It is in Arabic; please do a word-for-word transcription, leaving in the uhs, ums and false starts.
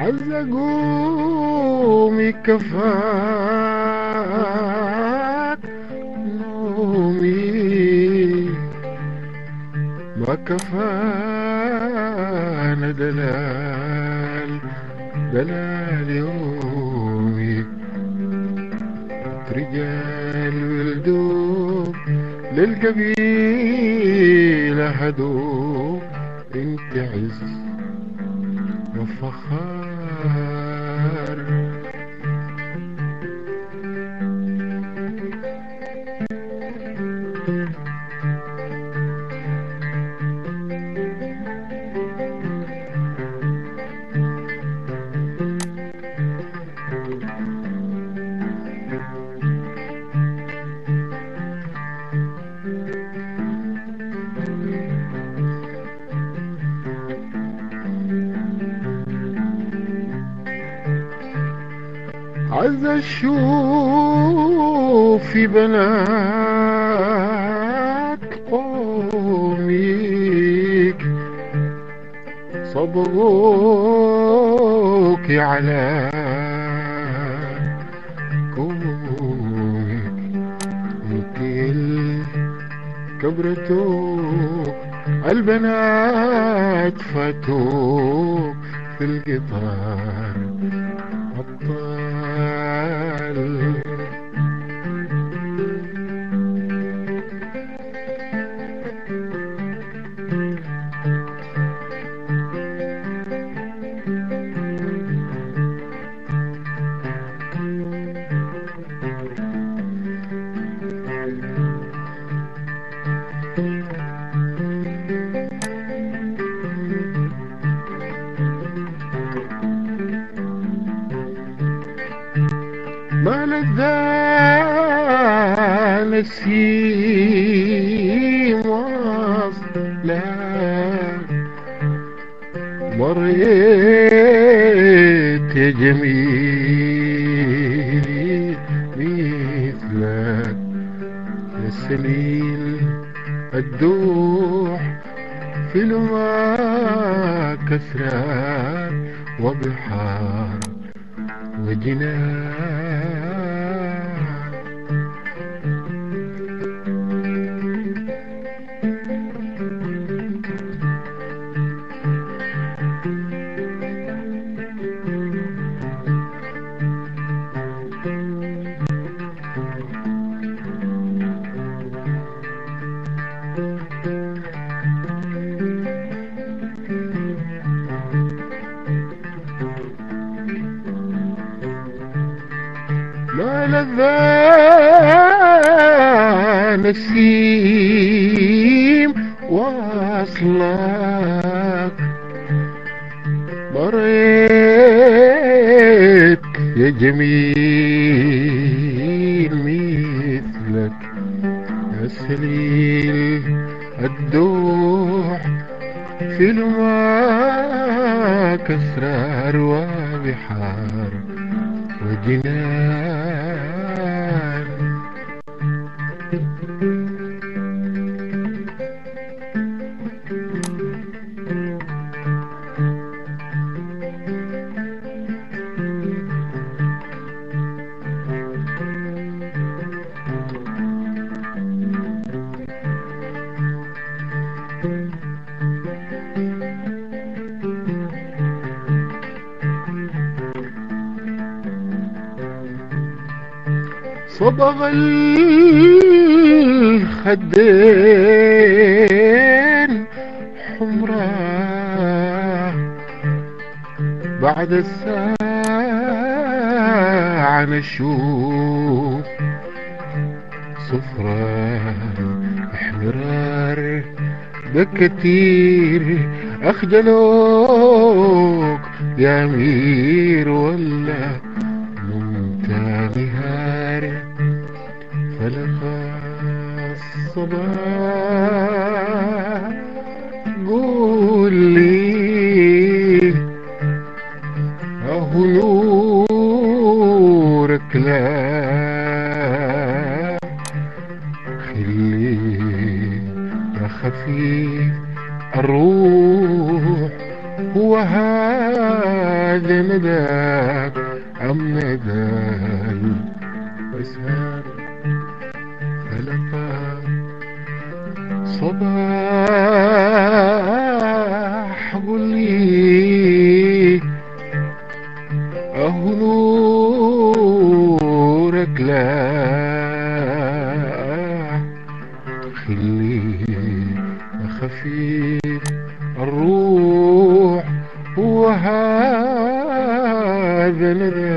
عز قومي كفاك نومي، ما كفانا دلال دلال يومي. رجال ولدوب للقبيلة هدوب، انت عز وفخار. عز الشوف في بنات قومك، صبغوك على كومك. انتي كبرتوك البنات فاتوك في القطار عطال. ما لذان السيم واصلك، مريت يا جميل مثلك. يا سليل الدوح في الماء كسران وبحار وجنان. ما لذان السيم واصلك، مريت يا جميل مثلك. يا سليل الدوح في الماء كسرار وبحار وجنان. صبغ الخدين حمرا، بعد الساعة نشوف صفرا احمرار. ده كتير اخجلوك يا امير ولا نمت نهار. فلقى الصباح قول لي اهو نورك لا خلي يا خفيف الروح هو هذا هذا نداك أم ندال بسهر فلقى صباح قل لي أهو نورك لاح خليه خفيف الروح وهذا نداك